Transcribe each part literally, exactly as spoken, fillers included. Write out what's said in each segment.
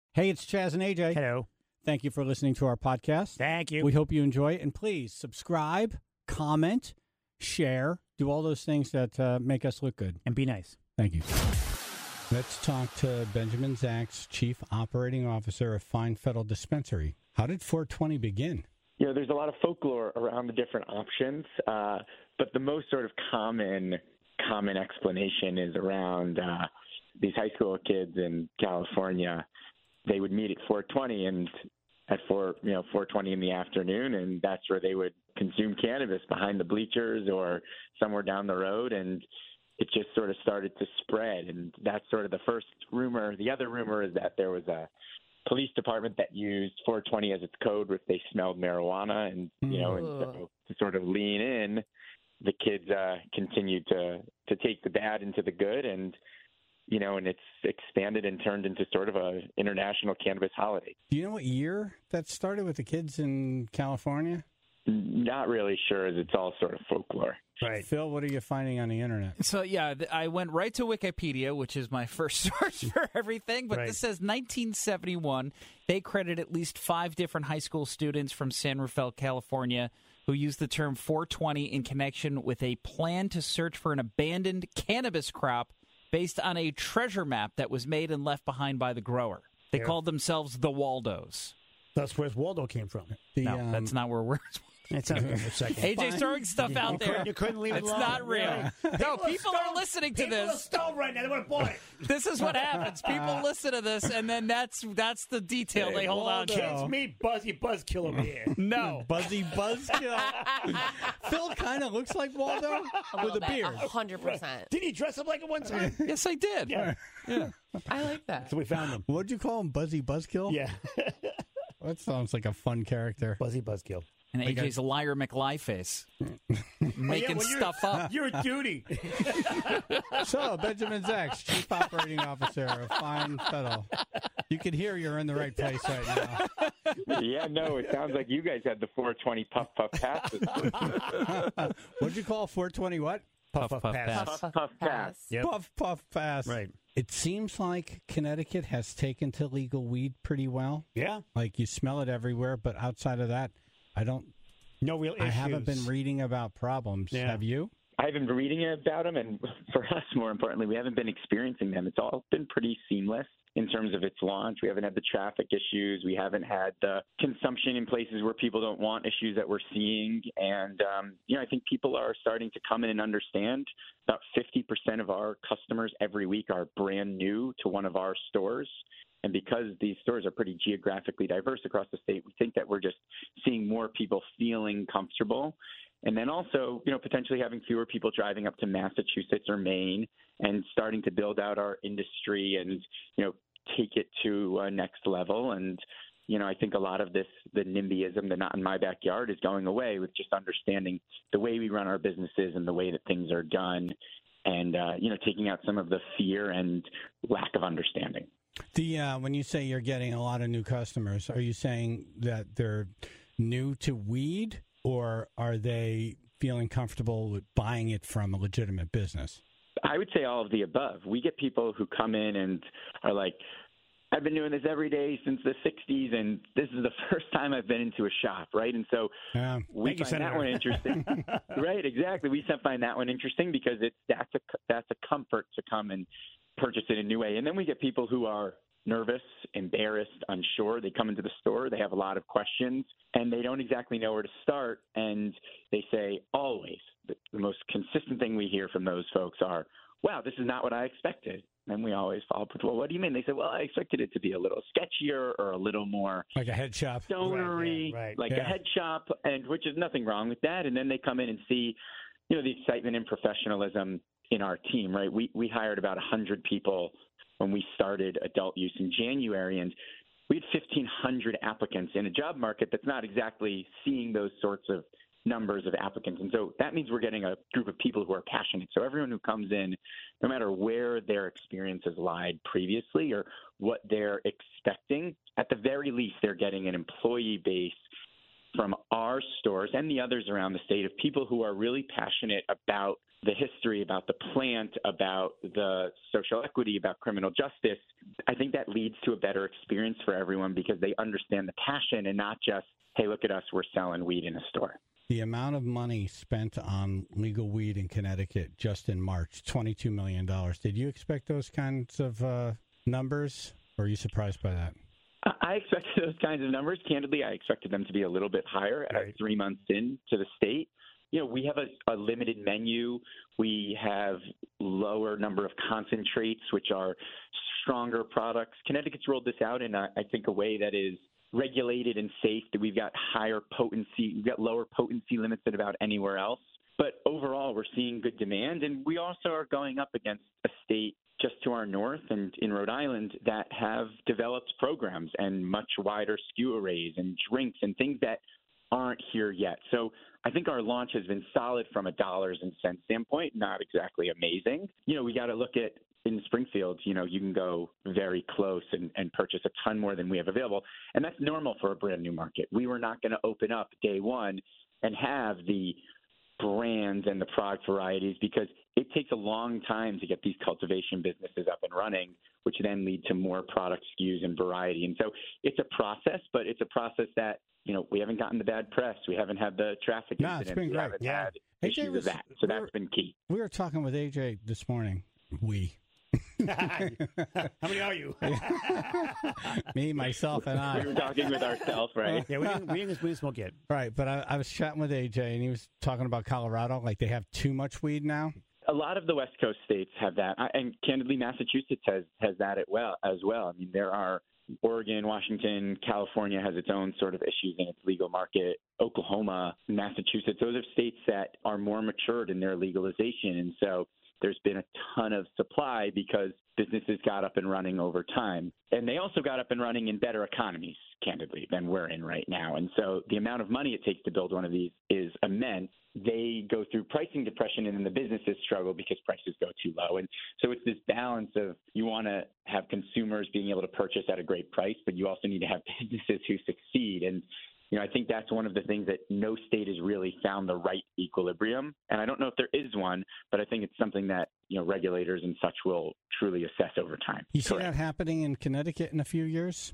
Hey, it's Chaz and A J. Hello. Thank you for listening to our podcast. Thank you. We hope you enjoy it. And please subscribe, comment, share, do all those things that uh, make us look good. And be nice. Thank you. Let's talk to Benjamin Zacks, Chief Operating Officer of Fine Federal Dispensary. How did four twenty begin? You know, there's a lot of folklore around the different options, uh, but the most sort of common common explanation is around uh, these high school kids in California. They would meet at four twenty and at four, you know, four twenty in the afternoon, and that's where they would consume cannabis behind the bleachers or somewhere down the road, and it just sort of started to spread. And that's sort of the first rumor. The other rumor is that there was a police department that used four twenty as its code if they smelled marijuana, and you know, and so to sort of lean in, the kids uh, continued to to take the bad into the good, and you know, and it's expanded and turned into sort of a international cannabis holiday. Do you know what year that started with the kids in California? Not really sure, as it's all sort of folklore. Right. Phil, what are you finding on the internet? So, yeah, th- I went right to Wikipedia, which is my first source for everything. But Right. this says nineteen seventy-one. They credit at least five different high school students from San Rafael, California, who used the term four twenty in connection with a plan to search for an abandoned cannabis crop based on a treasure map that was made and left behind by the grower. They Yeah. called themselves the Waldos. That's where Waldo came from. The, No, um, that's not where we're... It sounds good for a second. A J's throwing stuff out You there. couldn't- you couldn't leave it It's alone. not real. Yeah. No, people are listening to People are this. stoned right now. They want to buy it. This is what happens. People listen to this, and then that's that's the detail they hold on to. It's me, Buzzy Buzzkill over here. No. Buzzy Buzzkill. Phil kind of looks like Waldo with a beard. one hundred percent. Didn't he dress up like it one time? Yes, I did. Yeah. Yeah. I like that. So we found him. What'd you call him? Buzzy Buzzkill? Yeah. That sounds like a fun character. Buzzy Buzzkill. And A J's a liar McLie face. Making well, you're- stuff up. You're a duty. So, Benjamin Zacks, Chief Operating Officer of Fine Federal. You can hear you're in the right place right now. Yeah, no, it sounds like you guys had the four twenty puff puff passes. What'd you call four twenty what? Puff, Puff, puff, puff, pass. pass. Puff puff pass. Yep. Puff, puff, pass. Right. It seems like Connecticut has taken to legal weed pretty well. Yeah. Like you smell it everywhere, but outside of that, I don't. No real issues. I haven't been reading about problems. Yeah. Have you? I haven't been reading about them, and for us, more importantly, we haven't been experiencing them. It's all been pretty seamless in terms of its launch. We haven't had the traffic issues. We haven't had the consumption in places where people don't want issues that we're seeing. And, um, you know, I think people are starting to come in and understand about fifty percent of our customers every week are brand new to one of our stores. And because these stores are pretty geographically diverse across the state, we think that we're just seeing more people feeling comfortable. And then also, you know, potentially having fewer people driving up to Massachusetts or Maine and starting to build out our industry and, you know, take it to a next level. And, you know, I think a lot of this, the NIMBYism, the not in my backyard, is going away with just understanding the way we run our businesses and the way that things are done and, uh, you know, taking out some of the fear and lack of understanding. The uh, when you say you're getting a lot of new customers, are you saying that they're new to weed, or are they feeling comfortable with buying it from a legitimate business? I would say all of the above. We get people who come in and are like, I've been doing this every day since the sixties, and this is the first time I've been into a shop, right? And so Yeah. we Thank you, find that Senator. one interesting. Right, exactly. We find that one interesting because it's that's a that's a comfort to come and purchase it in a new way. And then we get people who are nervous, embarrassed, unsure. They come into the store, they have a lot of questions, and they don't exactly know where to start. And they say always, the, the most consistent thing we hear from those folks are, wow, this is not what I expected. And we always follow up with, well, what do you mean? They say, well, I expected it to be a little sketchier or a little more Like a head shop. stonery, Right, yeah, right. like Yeah. a head shop, and which is nothing wrong with that. And then they come in and see, you know, the excitement and professionalism in our team, right? We we hired about one hundred people when we started adult use in January, and we had fifteen hundred applicants in a job market that's not exactly seeing those sorts of numbers of applicants. And so that means we're getting a group of people who are passionate. So everyone who comes in, no matter where their experience has lied previously or what they're expecting, at the very least, they're getting an employee base from our stores and the others around the state of people who are really passionate about the history, about the plant, about the social equity, about criminal justice, I think that leads to a better experience for everyone because they understand the passion and not just, hey, look at us, we're selling weed in a store. The amount of money spent on legal weed in Connecticut just in March, twenty-two million dollars. Did you expect those kinds of uh, numbers, or are you surprised by that? I expected those kinds of numbers. Candidly, I expected them to be a little bit higher at Right. three months into the state. You know, we have a, a limited menu. We have lower number of concentrates, which are stronger products. Connecticut's rolled this out in, a, I think, a way that is regulated and safe, that we've got higher potency, we've got lower potency limits than about anywhere else. But overall, we're seeing good demand, and we also are going up against a state just to our north and in Rhode Island that have developed programs and much wider S K U arrays and drinks and things that aren't here yet. So I think our launch has been solid from a dollars and cents standpoint, not exactly amazing. You know, we got to look at in Springfield, you know, you can go very close and, and purchase a ton more than we have available. And that's normal for a brand new market. We were not going to open up day one and have the brands and the product varieties because it takes a long time to get these cultivation businesses up and running, which then lead to more product S K Us and variety. And so it's a process, but it's a process that, you know, we haven't gotten the bad press. We haven't had the traffic No, incidents. it's been we great. haven't Yeah. had A J issues was- of that. So we're- that's been key. We were talking with A J this morning. We. How many are you? Me, myself, and We were I. talking with ourselves, right? yeah, we didn't, we didn't, we didn't smoke yet. Right, but I, I was chatting with A J, and he was talking about Colorado, like they have too much weed now. A lot of the West Coast states have that, I- and candidly, Massachusetts has has that as well. As well, I mean, there are Oregon, Washington, California has its own sort of issues in its legal market. Oklahoma, Massachusetts, those are states that are more matured in their legalization, and so there's been a ton of supply because businesses got up and running over time. And they also got up and running in better economies, candidly, than we're in right now. And so the amount of money it takes to build one of these is immense. They go through pricing depression and then the businesses struggle because prices go too low. And so it's this balance of you want to have consumers being able to purchase at a great price, but you also need to have businesses who succeed. And you know, I think that's one of the things that no state has really found the right equilibrium. And I don't know if there is one, but I think it's something that, you know, regulators and such will truly assess over time. You see Correct. that happening in Connecticut in a few years?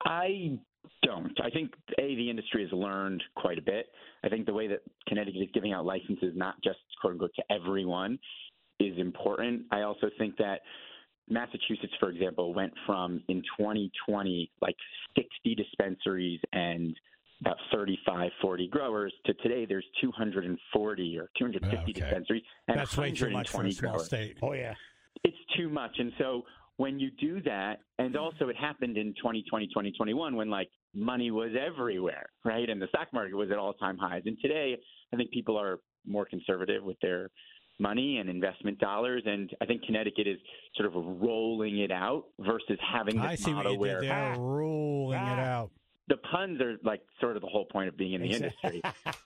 I don't. I think, A, the industry has learned quite a bit. I think the way that Connecticut is giving out licenses, not just, quote unquote, to everyone, is important. I also think that Massachusetts, for example, went from, in twenty twenty, like sixty dispensaries and about thirty-five, forty growers to today there's two hundred forty or two hundred fifty Oh, okay. dispensaries and That's way too much for a one hundred twenty small growers. state. Oh, yeah. It's too much. And so when you do that, and also it happened in twenty twenty, twenty twenty-one when like money was everywhere, right? And the stock market was at all-time highs. And today I think people are more conservative with their money and investment dollars. And I think Connecticut is sort of rolling it out versus having this I see what model you where did there, Ah. rolling it Ah. out. the puns are like sort of the whole point of being in the industry.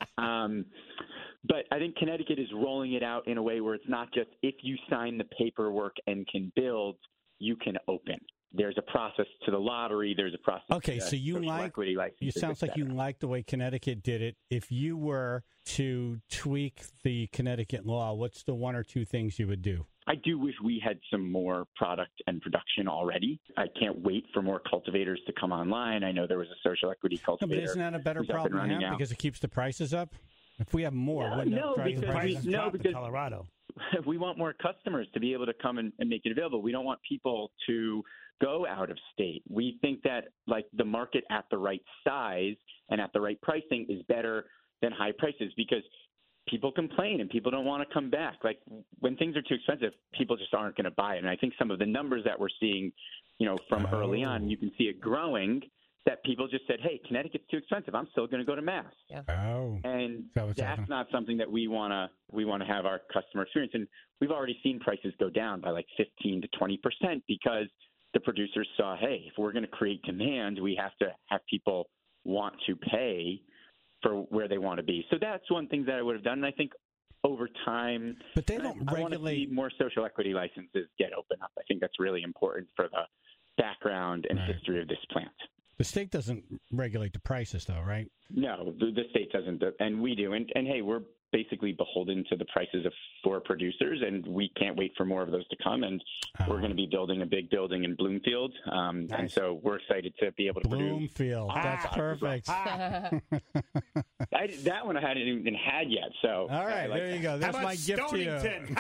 Um, but I think Connecticut is rolling it out in a way where it's not just if you sign the paperwork and can build, you can open. There's a process to the lottery. There's a process. Okay, to so you social like equity licenses, you sounds et like you cetera. like the way Connecticut did it. If you were to tweak the Connecticut law, what's the one or two things you would do? I do wish we had some more product and production already. I can't wait for more cultivators to come online. I know there was a social equity No, cultivator. but isn't that a better who's up and problem to running have now. because it keeps the prices up? If we have more, No, wouldn't no, that drive the because prices we- up? no, Drop in because- Colorado. we want more customers to be able to come and, and make it available. We don't want people to go out of state. We think that like the market at the right size and at the right pricing is better than high prices because people complain and people don't want to come back. Like when things are too expensive, people just aren't going to buy it. And I think some of the numbers that we're seeing, you know, from Oh. early on, you can see it growing that people just said, hey, Connecticut's too expensive. I'm still going to go to Mass. Oh, And that was that's happening. not something that we want to we want to have our customer experience. And we've already seen prices go down by like fifteen to twenty percent because the producers saw, hey, if we're going to create demand, we have to have people want to pay for where they want to be. So that's one thing that I would have done. And I think over time, But they I- don't I, want to see regulate. more social equity licenses get open up. I think that's really important for the background and Right. history of this plant. The state doesn't regulate the prices, though, right? No, the, the state doesn't, and we do. And, and hey, we're basically beholden to the prices of for producers, and we can't wait for more of those to come. And Oh. we're going to be building a big building in Bloomfield, um, and so we're excited to be able to produce. Bloomfield. That's Ah. perfect. I, that one I hadn't even had yet. So All right, I like there you that. go. How That's about my gift to you. Stonington?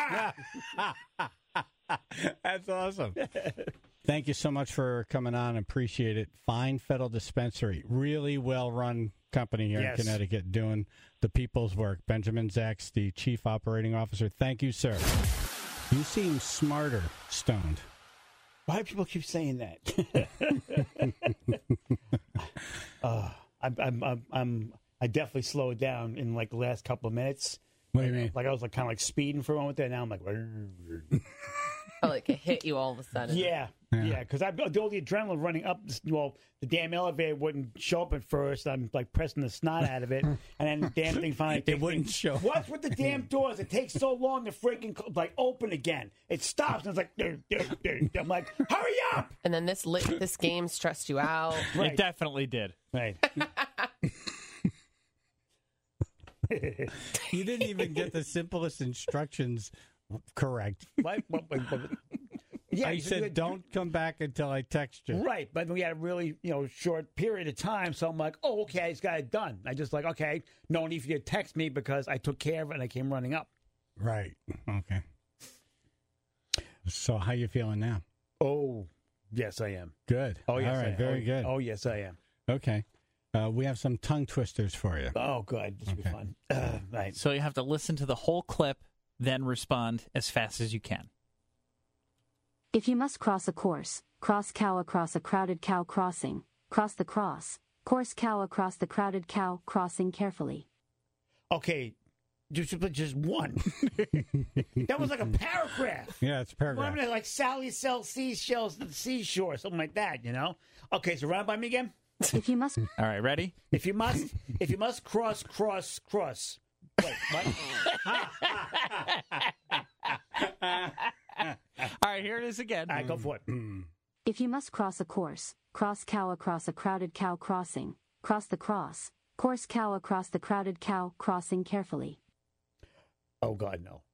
That's awesome. Thank you so much for coming on. Appreciate it. Fine Federal Dispensary. Really well-run company here Yes. in Connecticut doing the people's work. Benjamin Zacks, the Chief Operating Officer. Thank you, sir. You seem smarter, stoned. Why do people keep saying that? uh, I'm, I'm, I'm, I'm, I definitely slowed down in like the last couple of minutes. What do you mean? Like I was like kind of like speeding for a moment there. Now I'm like, Oh, like it hit you all of a sudden. yeah, yeah, because I've got all the adrenaline running up. Well, the damn elevator wouldn't show up at first. I'm like pressing the snot out of it, and then the damn thing finally. It wouldn't show up. What's with the damn doors? It takes so long to freaking like open again. It stops, and it's like, "Dur, dur, dur." I'm like, hurry up! And then this lit, this game stressed you out. Right. It definitely did. Right. You didn't even get the simplest instructions correct. What? What- what- what- Yeah, I you said, don't come back until I text you. Right, but we had a really, you know, short period of time, so I'm like, oh, okay, I just got it done. I just like, okay, no need for you to text me because I took care of it and I came running up. Right. Okay. So how you feeling now? Oh, yes, I am. Good. Oh, yes, All I right. am. Very oh, good. Oh, yes, I am. Okay. Uh, we have some tongue twisters for you. Oh, good. This will Okay. be fun. Uh, right. So you have to listen to the whole clip, then respond as fast as you can. If you must cross a course, cross cow across a crowded cow crossing, cross the cross, course cow across the crowded cow crossing carefully. Okay, just, just one. That was like a paragraph. Yeah, it's a Well, I paragraph. mean, like Sally sells seashells at the seashore, something like that, you know? Okay, so run it by me again. If you must All right, ready? If you must, if you must cross, cross, cross. Wait, what? All right, here it is again. All right, go for it. if you must cross a course, cross cow across a crowded cow crossing, cross the cross, course cow across the crowded cow crossing carefully. Oh, God, no.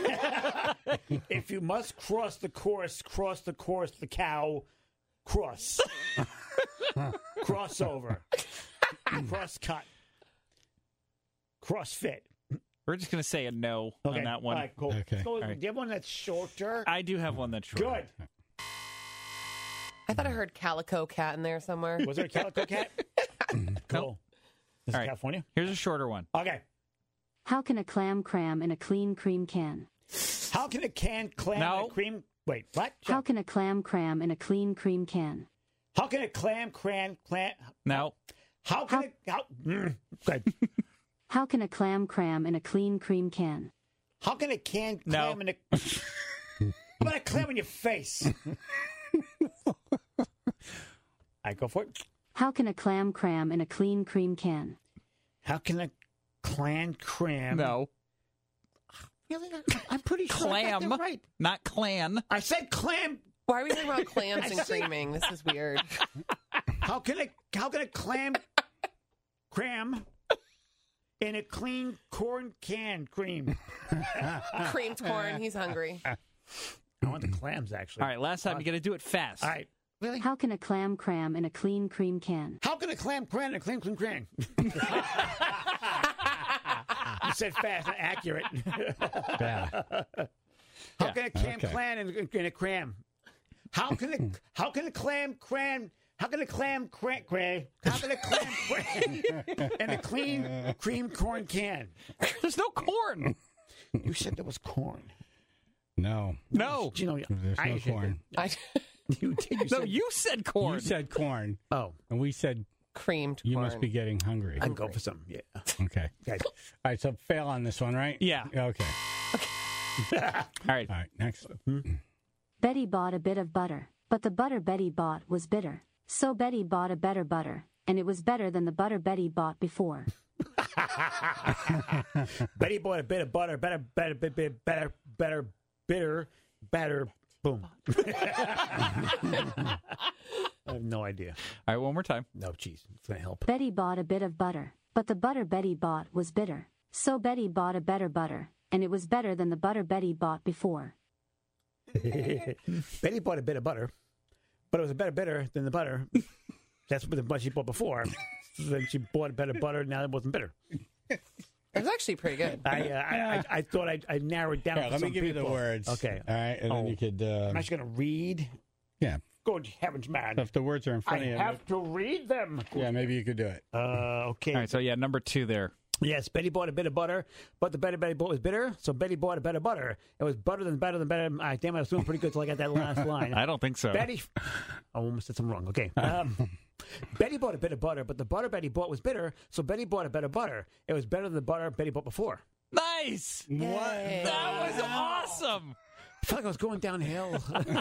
If you must cross the course, cross the course, the cow, cross. Crossover. Cross cut. Crossfit. We're just going to say a no Okay. on that one. All right, cool. Okay. So, All right. do you have one that's shorter? I do have one that's short. Good. I thought I heard Calico Cat in there somewhere. Was there a calico cat? Cool. This is All right. California? Here's a shorter one. Okay. How can a clam cram in a clean cream can? How can a can clam No. and a cream... Wait, what? How can a clam cram in a clean cream can? How can a clam cran... clam? No. How can a... How, mm, good. How can a clam cram in a clean cream can? How can a can No. clam in a... How about a clam in your face? I go for it. How can a clam cram in a clean cream can? How can a clan cram... No. Really? I'm pretty sure I got Clam. that right. Not clan. I said clam. Why are we talking about clams I and see. creaming? This is weird. How can a how can a clam cram in a clean corn can cream? Creamed corn. He's hungry. I want the clams actually. All right, last time you got to do it fast. All right. Really? How can a clam cram in a clean cream can? How can a clam cram in a clean clean cram? You said fast and accurate. Yeah. How can a clam Okay. clam in, in a cram? How can a how can a clam cram? How can a clam cram cram? How can a clam cram in a clean cream corn can? There's no corn. You said there was corn. No. No. You know, There's I no said corn. I, that. You did. You No, said, you said corn. You said corn, oh, and we said creamed you corn. must be getting hungry. I can go for some. Yeah. Okay. Okay. All right, so fail on this one, right? Yeah. Okay. All right. All right, next. Betty bought a bit of butter, but the butter Betty bought was bitter. So Betty bought a better butter, and it was better than the butter Betty bought before. Betty bought a bit of butter. Better, better, better, better, better, better, bitter, better. Boom. I have no idea. All right, one more time. No, jeez, it's gonna help. Betty bought a bit of butter, but the butter Betty bought was bitter. So Betty bought a better butter, and it was better than the butter Betty bought before. Betty bought a bit of butter, but it was a better bitter than the butter. That's what the butter she bought before. So then she bought a better butter, now it wasn't bitter. It was actually pretty good. I, uh, I, I I thought I I narrowed down. Here, for let me some give you the people. words. Okay. All right, and then Oh. you could. Uh, I'm actually going to read. yeah. Good heavens, man! If the words are in I front of you. have to read them. Yeah, maybe you could do it. Uh, okay. All right, so yeah, number two there. Yes, Betty bought a bit of butter, but the better Betty bought was bitter, so Betty bought a better butter. It was better than better than better. I damn, I was doing pretty good until I got that last line. I don't think so. Betty, I almost said something wrong. Okay. Um, Betty bought a bit of butter, but the butter Betty bought was bitter, so Betty bought a better butter. It was better than the butter Betty bought before. Nice. Yay. That was awesome. I felt like I was going downhill.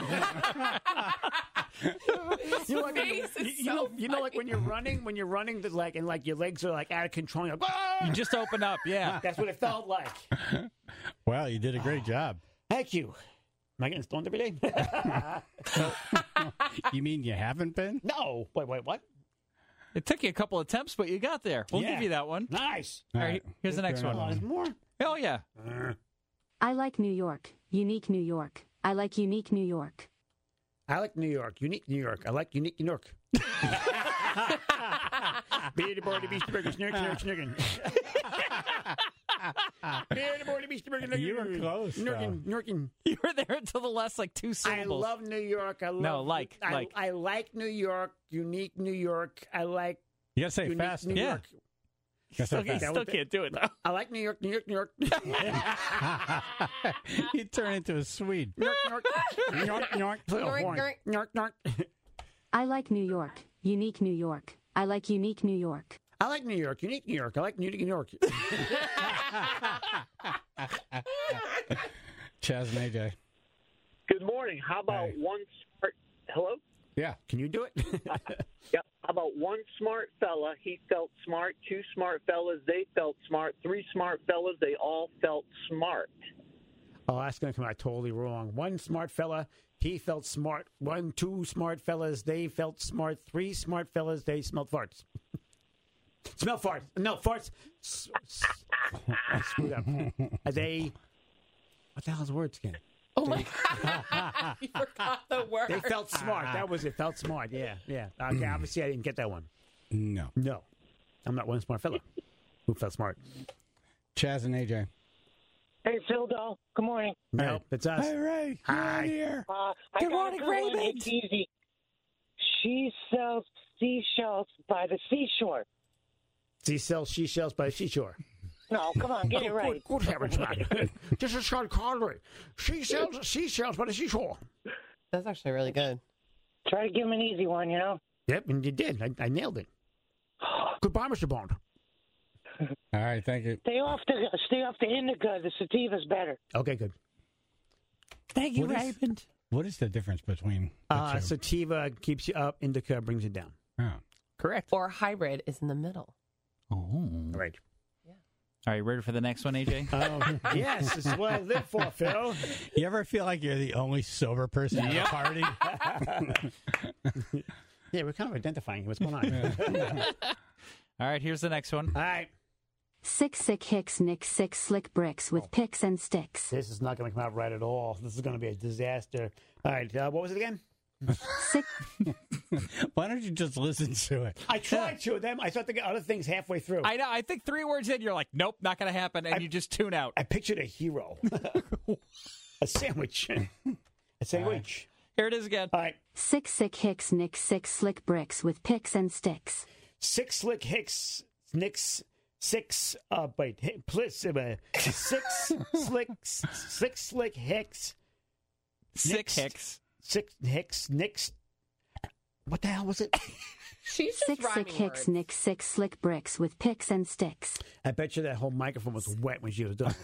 you know, like, when you, face is you know, so you know, like when you're running, when you're running, the, like and like your legs are like out of control. You're like, "Ah!" You just open up, yeah. That's what it felt like. Wow, you did a great job. Thank you. Am I getting stoned every day? You mean you haven't been? No. Wait, wait, what? It took you a couple attempts, but you got there. We'll Yeah. give you that one. Nice. All right, here's the next Fair Oh, one. there's more. Oh, yeah. I like New York, unique New York. I like unique New York. I like New York. Unique New York. I like unique New York. Beardy boardy beastie burger, snurk, snurk, snurkin. Beardy boardy beastie burger, You were close, though. Snurkin, snurkin. You were there until the last, like, two I syllables. love New York. I love No, like, I, like. I like New York. Unique New York. I like You gotta say it unique fast. New Yeah. York. You Still, gotta say it still That was- can't do it, though. I like New York. New York. New York. fast. You turn into a Swede. New York. New York. New York. New York. York, Horn. York. New York. New York. I like New York, unique New York. I like unique New York. I like New York. Unique New York. I like unique New York. Chaz and A J. Good morning. How about Hey. one smart? Hello. Yeah. Can you do it? Yeah. How about one smart fella? He felt smart. Two smart fellas. They felt smart. Three smart fellas. They all felt smart. Oh, that's going to come out totally wrong. One smart fella, he felt smart. One, two smart fellas, they felt smart. Three smart fellas, they smelled farts. Smell farts. No, farts. S- s- I screwed up. Uh, They, what the hell's the words again? Oh my God. You forgot the word. They felt smart. That was it. Felt smart. Yeah, yeah. Okay, obviously, I didn't get that one. No. No. I'm not one smart fella who felt smart. Chaz and A J. Hey, Phil Dahl. Good morning. No, it's us. Hey, Ray. Hi. You're here. Uh, I Good got a morning, good one. Raymond. It's easy. She sells seashells by the seashore. She sells seashells by the seashore. No, come on, get it right. Good, good heavens, man. This is Sean Connery. She sells seashells by the seashore. That's actually really good. Try to give him an easy one, you know. Yep, and you did. I, I nailed it. Goodbye, Mister Bond. All right, thank you. Stay off the stay off the indica. The sativa's better. Okay, good. Thank you, What is- Raymond. What is the difference between the Uh, two? sativa keeps you up. Indica brings you down. Oh. Correct. Or hybrid is in the middle. Oh. Right. All right, ready for the next one, A J? Oh, yes, this is what I live for, Phil. You ever feel like you're the only sober person at a party? Yeah, we're kind of identifying what's going on. All right, here's the next one. All right. Sick, sick, hicks, nick, six, slick bricks with picks and sticks. This is not going to come out right at all. This is going to be a disaster. All right. Uh, what was it again? Sick, Why don't you just listen to it? I tried to. Then I started to get other things halfway through. I know. I think three words in, you're like, nope, not going to happen, and I- you just tune out. I pictured a hero. A sandwich. A sandwich. Here it is again. All right. sick, sick, hicks, nick, six, slick bricks with picks and sticks. Six slick hicks, nicks, six, uh, wait, hi- please, uh, six slick, six slick hicks, Sick Next. Hicks. six hicks, nicks. What the hell was it? She's just Sick, rhyming sick, hicks, words. nick, six, slick bricks with picks and sticks. I bet you that whole microphone was wet when she was done.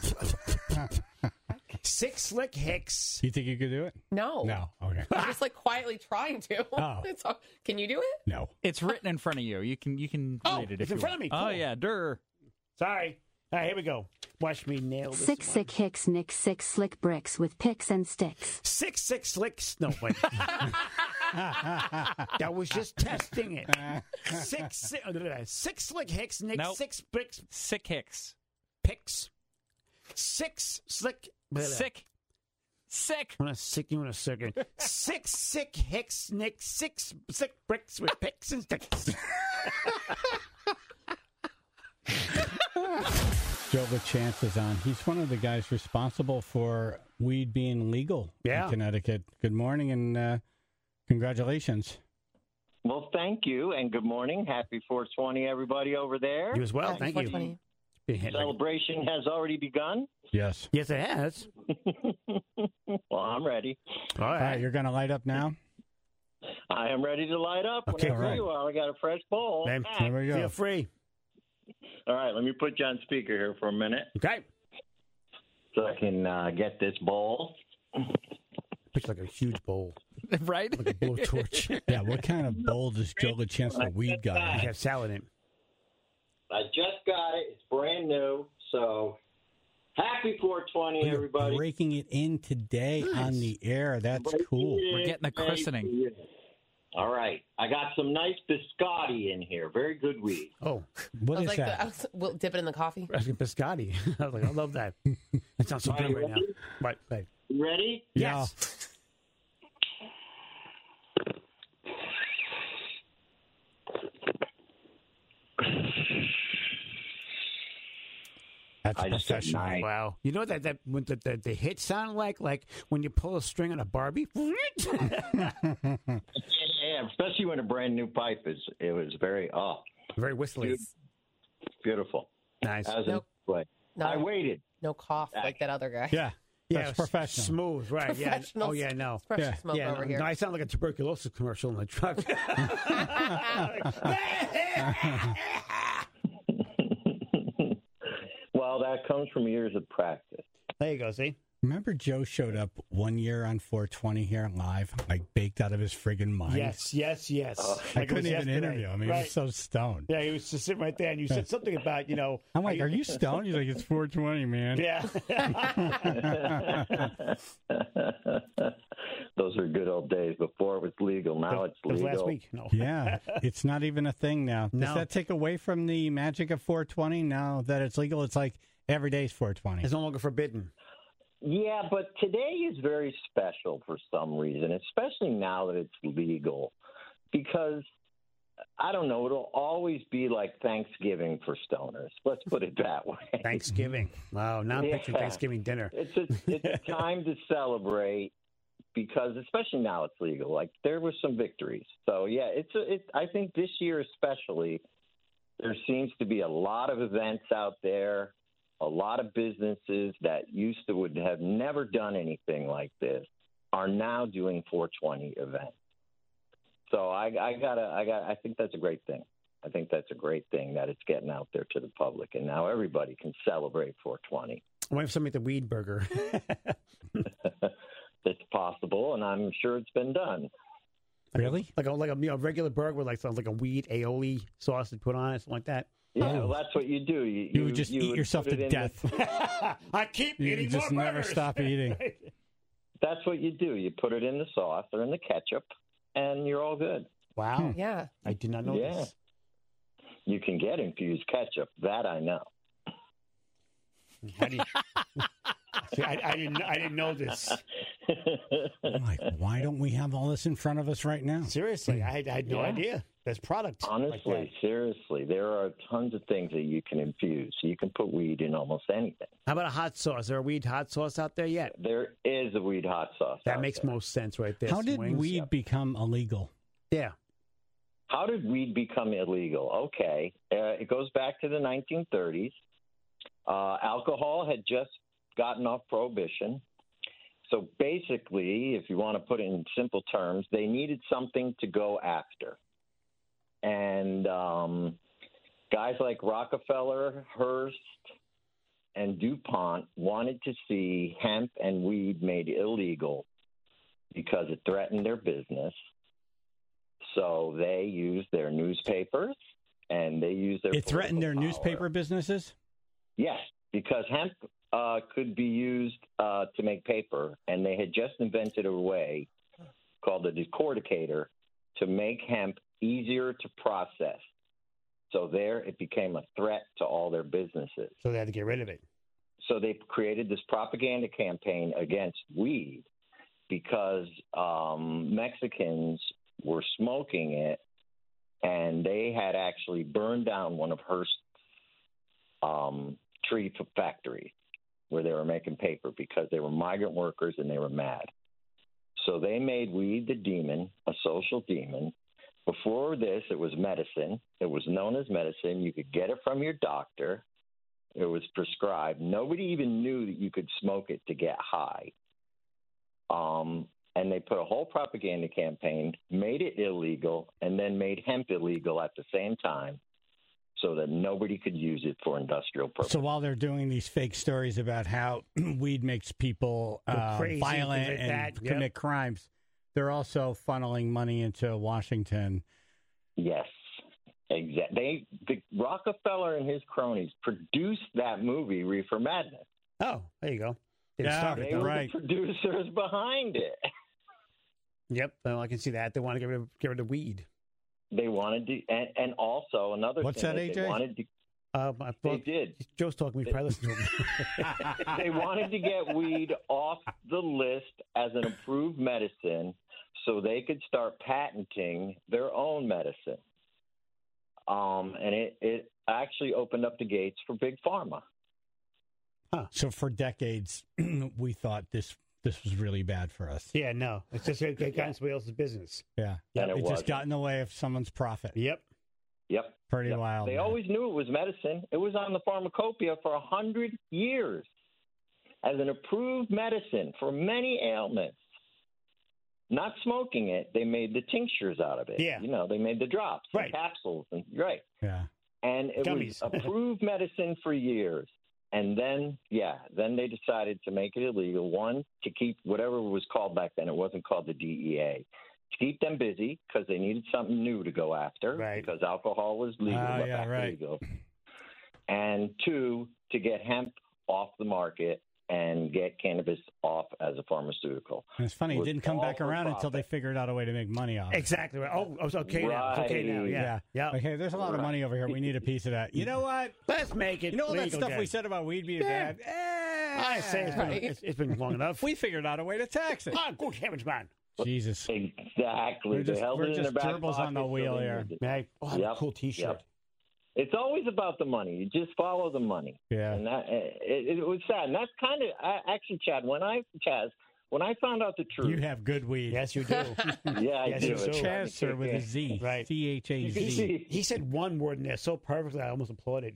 Six slick hicks. You think you could do it? No. No. Okay. I'm just like quietly trying to. Oh. It's all, can you do it? No. It's written in front of you. You can you can Oh, read it. it's if in you front want. of me. Oh Cool. yeah, der. Sorry. All right, here we go. Watch me nail this Sick, one. sick, hicks, nick, six, slick bricks with picks and sticks. Six six slicks. No, wait. That was just testing it. Six, six, six slick hicks, nick, Nope. six bricks. Sick Hicks. picks. Six slick. Sick. Sick. I'm gonna sick you in a second. Six sick hicks, Nick. Six sick bricks with picks and sticks. Joe LaChance is on. He's one of the guys responsible for weed being legal Yeah. in Connecticut. Good morning and uh, congratulations. Well, thank you, and good morning. Happy four twenty, everybody over there. You as well. Happy Thank four you. twenty. Being hit like- Celebration has already begun. Yes. Yes, it has. Well, I'm ready. All All right, right. you're going to light up now? I am ready to light up. Okay, Whenever great. you are. I got a fresh bowl. Then Ah. There we go. feel free. All right, let me put you on speaker here for a minute Okay. so I can uh, get this bowl. Looks like a huge bowl. Right? Like a blowtorch. Yeah, what kind of bowl does Joe LaChance the weed You guy? have salad in it. I just got it. It's brand new. So happy four twenty, You're everybody. breaking it in today on the air. That's cool. We're getting a christening. All right. I got some nice biscotti in here. Very good weed. Oh, What I is was like, that? the, I was, we'll dip it in the coffee. asking biscotti. I was like, I love that. That sounds so Are good you right now. ready? Right, right. You ready? Yeah. Yes. That's I just said professional. nice. Wow. You know that that what the, the the hit sound like like when you pull a string on a Barbie. Yeah, especially when a brand new pipe is. It was very oh Very whistly. beautiful. Nice. As Nope. in, like, No, I waited. no cough like that other guy. Yeah. Yeah, That's professional. Smooth, right? Yeah. Professional. Oh yeah, no. Fresh Yeah. smoke Yeah, over no, here. no, I sound like a tuberculosis commercial in the truck. Well, that comes from years of practice. There you go. See. Remember Joe showed up one year on four twenty here live, like baked out of his friggin' mind? Yes, yes, yes. I Like it couldn't was even yesterday. interview him. He Right. was so stoned. Yeah, he was just sitting right there, and you said something about you know. I'm like, are you stoned? He's like, it's four twenty, man. Yeah. Those are good old days before it was legal. Now it's That was legal. last week. No. Yeah, it's not even a thing now. Does No. that take away from the magic of four twenty now that it's legal? It's like every day's four twenty. It's no longer forbidden. Yeah, but today is very special for some reason, especially now that it's legal. Because, I don't know, it'll always be like Thanksgiving for stoners. Let's put it that way. Thanksgiving. Wow. Now I'm Yeah. picturing Thanksgiving dinner. It's a, it's a time to celebrate because, especially now it's legal, like there were some victories. So, yeah, it's a, it, I think this year especially, there seems to be a lot of events out there. A lot of businesses that used to would have never done anything like this are now doing four twenty events. So I, I gotta, I got, I think that's a great thing. I think that's a great thing that it's getting out there to the public, and now everybody can celebrate four twenty. I wonder if somebody at the weed burger. It's possible, and I'm sure it's been done. Really? like a like a you know, regular burger with like some, like a weed aioli sauce to put on it, something like that. Yeah, Oh. well, that's what you do. You, You would just eat would yourself put to it in the- death. I keep You eating just more never burgers. stop eating. That's what you do. You put it in the sauce or in the ketchup, and you're all good. Wow. Yeah. I did not know Yeah. this. You can get infused ketchup. That I know. How do you- See, I, I didn't. I didn't know this. I'm like, why don't we have all this in front of us right now? Seriously, I had, I had no Yeah. idea. There's product. Honestly, like that. seriously, there are tons of things that you can infuse. You can put weed in almost anything. How about a hot sauce? Is there a weed hot sauce out there yet? There is a weed hot sauce. That out makes there. most sense right there. How Some did wings. weed become illegal? Yeah. How did weed become illegal? Okay, uh, it goes back to the nineteen thirties. Uh, alcohol had just gotten off prohibition. So basically, if you want to put it in simple terms, they needed something to go after. And um, guys like Rockefeller, Hearst, and DuPont wanted to see hemp and weed made illegal because it threatened their business. So they used their newspapers and they used their It threatened their political power. newspaper businesses? Yes, because hemp uh, could be used uh, to make paper, and they had just invented a way called a decorticator to make hemp easier to process. So there it became a threat to all their businesses. So they had to get rid of it. So they created this propaganda campaign against weed because um, Mexicans were smoking it, and they had actually burned down one of Hearst's um, tree factories where they were making paper because they were migrant workers and they were mad. So they made weed the demon, a social demon. Before this, it was medicine. It was known as medicine. You could get it from your doctor. It was prescribed. Nobody even knew that you could smoke it to get high. Um, and they put a whole propaganda campaign, made it illegal, and then made hemp illegal at the same time so that nobody could use it for industrial purposes. So while they're doing these fake stories about how weed makes people uh, crazy, violent like and that. Yep. commit crimes, they're also funneling money into Washington. Yes, exactly. They, the Rockefeller and his cronies produced that movie, Reefer Madness. Oh, there you go. Didn't Yeah, start it, They though. were right. the producers behind it. Yep, well, I can see that. They want to get rid of, get rid of weed. They wanted to, and, and also another What's thing that, is A J? they wanted to. Um, I They thought did. Joe's talking. We probably listen to him. They wanted to get weed off the list as an approved medicine so they could start patenting their own medicine. Um, and it, it actually opened up the gates for Big Pharma. So for decades, we thought this this was really bad for us. Yeah, no, it's just it got in somebody else's business. Yeah, And it it just wasn't. got in the way of someone's profit. Yep. Yep. Pretty Yep. wild. They man. always knew it was medicine. It was on the pharmacopoeia for a hundred years as an approved medicine for many ailments. Not smoking it, they made the tinctures out of it. Yeah. You know, they made the drops, Right. and capsules, and right. Yeah. And it Gummies. was approved medicine for years. And then, yeah, then they decided to make it illegal. One, to keep whatever it was called back then. It wasn't called the D E A. To keep them busy because they needed something new to go after. Right. Because alcohol was legal. Ah, but yeah, back right. legal. And two, to get hemp off the market and get cannabis off as a pharmaceutical. And it's funny, it Was didn't come all back for around until they profit. figured out a way to make money off it. Exactly right. Oh, it's okay now. It's okay now. Right. Yeah. Yeah. Like, hey, there's a lot of Right. money over here. We need a piece of that. You know what? Let's make it. You know all that legal stuff again. we said about weed being Yeah. bad? Eh, I say it's been, Right. it's, it's been long enough. we figured out a way to tax it. Ah, good heavens, man. Jesus. Exactly. We're They just- held we're it in just their back gerbils on the pocket, so wheel they here. needed it. Man, oh, I have a Yep. cool T-shirt. Yep. It's always about the money. You just follow the money. Yeah. And that it, it was sad. And that's kind of actually, Chad. When I Chaz, when I found out the truth, You have good weed. Yes, you do. yeah, I Yes, do. you It's do. starting Chaz, to sir, kick with in. a Z. Right. C H A he, Z. he said one word in there so perfectly, I almost applauded.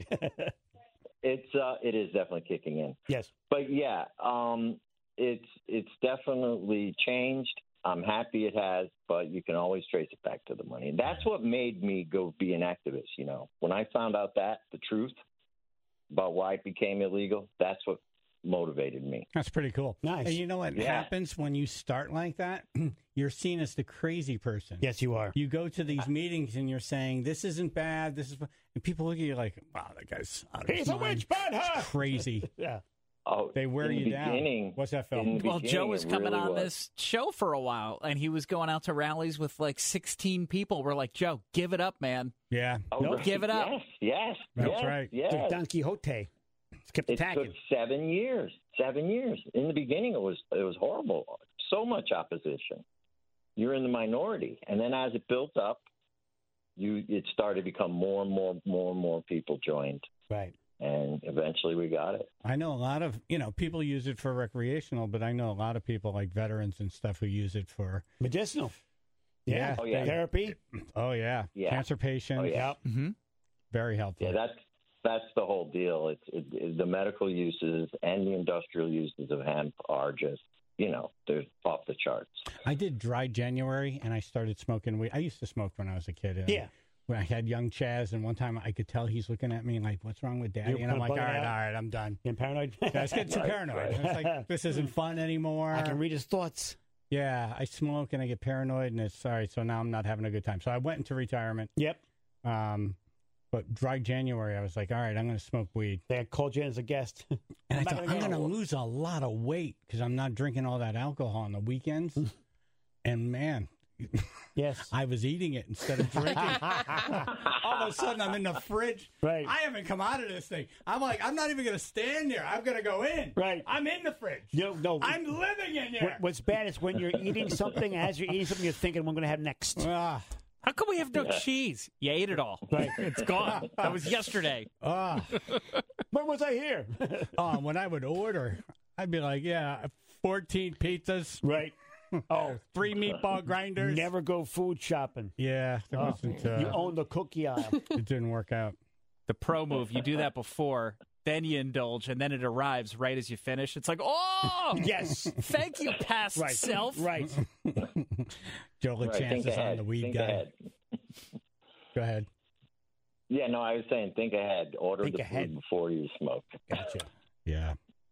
It's uh, it is definitely kicking in. yes. But yeah, um, it's it's definitely changed. I'm happy it has, but you can always trace it back to the money. And that's what made me go be an activist. You know, when I found out that the truth about why it became illegal, that's what motivated me. That's pretty cool. Nice. And you know what Yeah. happens when you start like that? You're seen as the crazy person. Yes, you are. You go to these meetings and you're saying, this isn't bad. This is, and people look at you like, wow, that guy's out of his He's a mind. witch man, huh? Crazy. Yeah. Oh, They wear in you the down. beginning, What's that, Phil? in the Well, Joe beginning, was it coming really on was. this show for a while, and he was going out to rallies with like sixteen people. We're like, Joe, give it up, man. Yeah. Oh, Nope. right. Give it up. Yes, yes, That's yes, right. Yes. It's Don Quixote. Kept It attacking. took seven years. Seven years. In the beginning, it was it was horrible. So much opposition. You're in the minority, and then as it built up, you it started to become more and more, more and more people joined, Right. and eventually we got it. I know a lot of, you know, people use it for recreational, but I know a lot of people like veterans and stuff who use it for, Medicinal. Yeah. Yeah. Oh, yeah. Therapy. oh, yeah, Yeah. cancer patients. Oh, yeah. Yep. Mm-hmm. Very helpful. Yeah, that's that's the whole deal. It's it, it, the medical uses and the industrial uses of hemp are just, you know, they're off the charts. I did dry January and I started smoking weed. I used to smoke when I was a kid. and Yeah. When I had young Chaz, and one time I could tell he's looking at me like, what's wrong with daddy? You And I'm wanna like, all bug it right, out? all right, I'm done. Getting paranoid. I was getting too Right, paranoid. right. It's like, this isn't fun anymore. I can read his thoughts. Yeah, I smoke and I get paranoid, and it's all right. So now I'm not having a good time. So I went into retirement. Yep. Um, but dry January, I was like, all right, I'm going to smoke weed. They had called you in as a guest. And I'm I not thought, gonna I'm go. going to lose a lot of weight because I'm not drinking all that alcohol on the weekends. And man, Yes. I was eating it instead of drinking. All of a sudden, I'm in the fridge. Right. I haven't come out of this thing. I'm like, I'm not even going to stand there. I'm going to go in. Right. I'm in the fridge. You know, no. I'm living in there. What, what's bad is when you're eating something, as you're eating something, you're thinking, what am I going to have next? Ah, How come we have no cheese? You ate it all. Right. It's gone. That was yesterday. ah. When was I here? Oh, when I would order, I'd be like, yeah, fourteen pizzas, Right. Oh, three meatball grinders. never go food shopping. Yeah, that Oh, wasn't. Uh, you own the cookie aisle. it didn't work out. The pro move, you do that before, then you indulge, and then it arrives right as you finish. It's like, oh, Yes. thank you, past Right. self. Right. Joe Right, LaChance think is ahead. on the weed think guy. ahead. Go ahead. Yeah, no, I was saying think ahead. Order Think the ahead. food before you smoke. Gotcha. Yeah.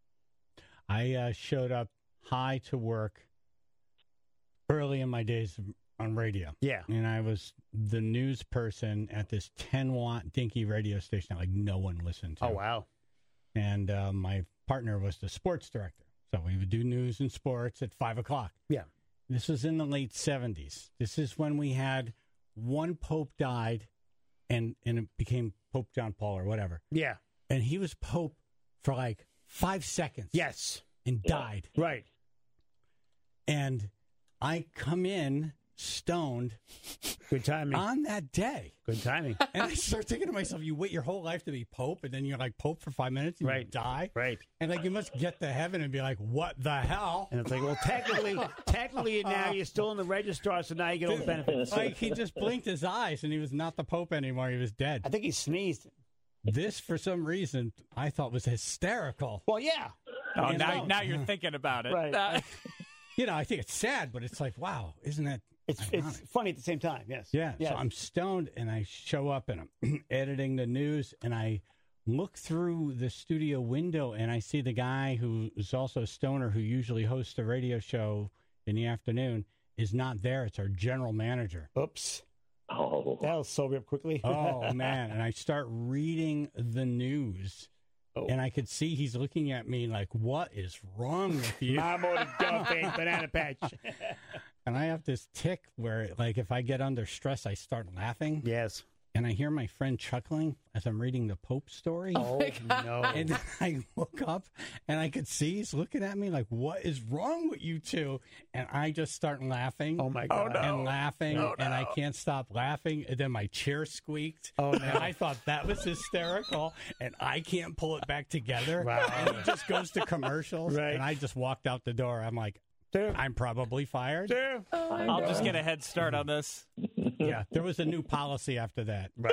I uh, showed up high to work early in my days on radio. Yeah. And I was the news person at this ten watt dinky radio station that like no one listened to. Oh, wow. And uh, my partner was the sports director. So we would do news and sports at five o'clock. Yeah. This was in the late seventies. This is when we had one pope died and, and it became Pope John Paul or whatever. Yeah. And he was pope for like five seconds. Yes. And died. Right. And I come in stoned Good timing. on that day. Good timing. And I start thinking to myself, you wait your whole life to be pope, and then you're like pope for five minutes and you Right. die. Right. And like you must get to heaven and be like, what the hell? And it's like, well, technically, technically now you're still in the registrar, so now you get all the benefits. Like he just blinked his eyes and he was not the pope anymore. He was dead. I think he sneezed. This, for some reason, I thought was hysterical. Well, yeah. Oh, You now, know? now you're thinking about it. Right. Uh, You know, I think it's sad, but it's like, wow, isn't that It's ironic? it's funny at the same time. Yes. Yeah. Yes. So I'm stoned and I show up and I'm editing the news and I look through the studio window and I see the guy who is also a stoner who usually hosts a radio show in the afternoon is not there. It's our general manager. Oops. Oh, That'll sober up quickly. Oh, man. And I start reading the news. Oh. And I could see he's looking at me like, what is wrong with you? Mom ordered Duffy banana patch. And I have this tick where, like, if I get under stress, I start laughing. Yes. And I hear my friend chuckling as I'm reading the Pope story. Oh, no. And then I look up and I could see he's looking at me like, what is wrong with you two? And I just start laughing. Oh, my God. And laughing. Oh, And I no. can't stop laughing. And then my chair squeaked. Oh, no. And I thought that was hysterical. And I can't pull it back together. Wow. And it just goes to commercials. Right. And I just walked out the door. I'm like, Sure. I'm probably fired. Sure. I'll just get a head start on this. Yeah. There was a new policy after that. Right.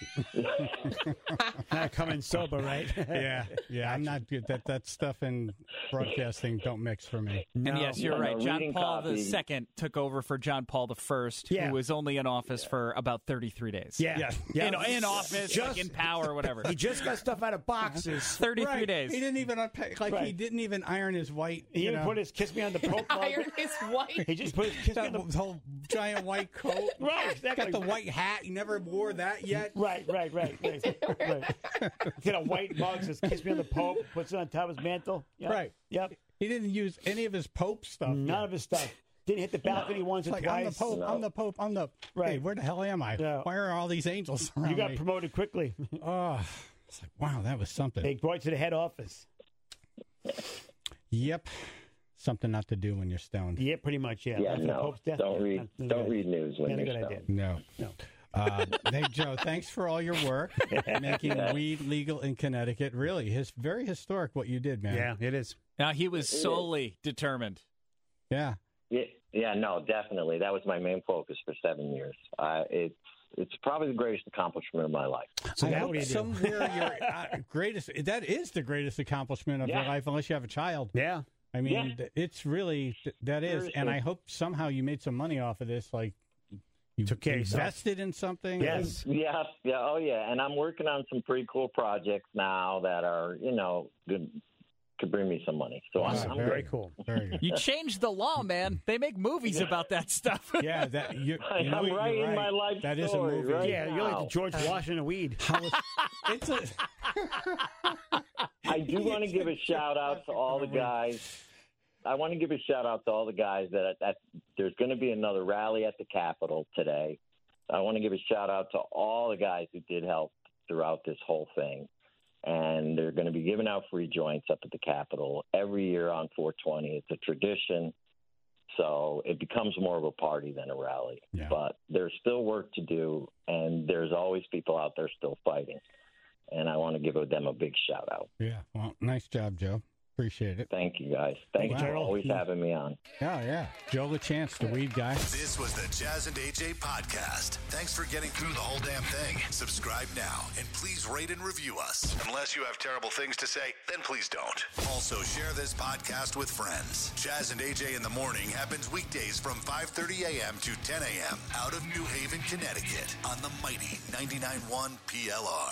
Not coming sober, right? Yeah, yeah, I'm not good. That that stuff in broadcasting don't mix for me. No. And yes, you're No, right. no, John reading Paul copy. the Second took over for John Paul the First, Yeah. who was only in office for about thirty-three days. Yeah. Yeah. Yeah. In, in office, Just- like in power, whatever. He just got stuff out of boxes. thirty-three Right. days. He didn't even unpack, like he Right. didn't even iron his white. He you even know, put his kiss me on the poke mug. Iron is white. He just put his kiss me that on the whole giant white coat. Right, exactly. Got the white hat. He never wore that yet. Right, right, right, right. right. Get a white mug, says "Kiss me on the Pope," puts it on top of his mantle. Yep. Right. Yep. He didn't use any of his Pope stuff. None yet. of his stuff. Didn't hit the balcony once or Like twice. I'm the Pope. I'm the Pope. I'm the. Right. Hey, where the hell am I? Yeah. Why are all these angels around You got me? promoted quickly. Oh, it's like wow, that was something. They brought you to the head office. Yep, something not to do when you're stoned. Yeah, pretty much. Yeah. yeah, After the no. Pope's death. Don't yeah, read. not- not Don't good. read news when Not a you're good stoned. idea. No. No. Uh, hey, Joe, thanks for all your work making weed legal in Connecticut. Really, his very historic what you did, man. Yeah, it is. Now, he was solely determined. Yeah. Yeah, yeah, no, definitely. That was my main focus for seven years. Uh, it's it's probably the greatest accomplishment of my life. So I now hope what do you do? somewhere your uh, greatest, that is the greatest accomplishment of your Yeah. life, unless you have a child. Yeah. I mean, Yeah. th- it's really, th- that is. And Seriously. I hope somehow you made some money off of this. Like, you Took care of yourself. invested in something. Yes. Yeah, yeah, oh yeah. And I'm working on some pretty cool projects now that are, you know, good, could bring me some money. So Wow, I'm, I'm very Very great. cool. Very good. You changed the law, man. They make movies about that stuff. Yeah, that you, you know, I'm you're writing right. my life That is a story, movie. right? Yeah, you're like the now. George Washington of weed. How is- it's a, I do want to give a shout out to all the guys I want to give a shout out to all the guys that, that there's going to be another rally at the Capitol today. I want to give a shout out to all the guys who did help throughout this whole thing. And they're going to be giving out free joints up at the Capitol every year on four twenty. It's a tradition. So it becomes more of a party than a rally. Yeah. But there's still work to do, and there's always people out there still fighting. And I want to give them a big shout out. Yeah. Well, nice job, Joe. Appreciate it. Thank you, guys. Thank Wow. you for always having me on. Yeah, yeah. Joe LaChance, the weed guy. This was the Jazz and A J podcast. Thanks for getting through the whole damn thing. Subscribe now and please rate and review us. Unless you have terrible things to say, then please don't. Also, share this podcast with friends. Jazz and A J in the Morning happens weekdays from five thirty a.m. to ten a.m. out of New Haven, Connecticut on the mighty ninety-nine point one P L R.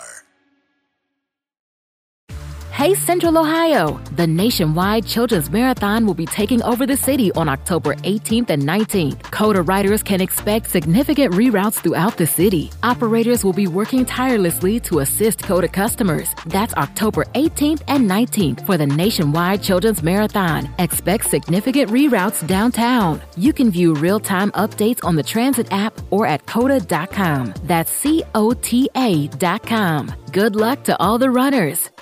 Hey Central Ohio! The nationwide Children's Marathon will be taking over the city on October eighteenth and nineteenth. CODA riders can expect significant reroutes throughout the city. Operators will be working tirelessly to assist CODA customers. That's October eighteenth and nineteenth for the nationwide Children's Marathon. Expect significant reroutes downtown. You can view real-time updates on the Transit app or at coda dot com. That's C O T A dot com. Good luck to all the runners.